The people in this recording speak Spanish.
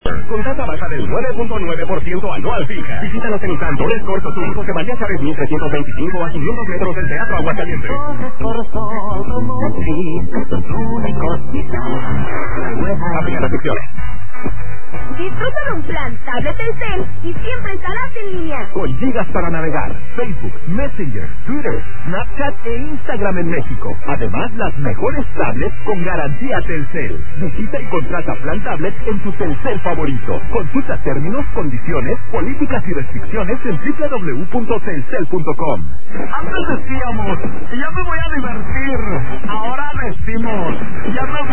Con tasa baja del 9.9% anual fija. Visítanos en Santorres Corto Sur, que varía a 3.325 a 500 metros del Teatro Aguascalientes. Aplica restricciones. Disfruta de un plan tablet Telcel y siempre estarás en línea. Con gigas para navegar, Facebook, Messenger, Twitter, Snapchat e Instagram en México. Además, las mejores tablets con garantía Telcel. Visita y contrata plan tablet en tu Telcel favorito. Consulta términos, condiciones, políticas y restricciones en www.telcel.com. Antes decíamos, ya me voy a divertir. Ahora decimos, ya me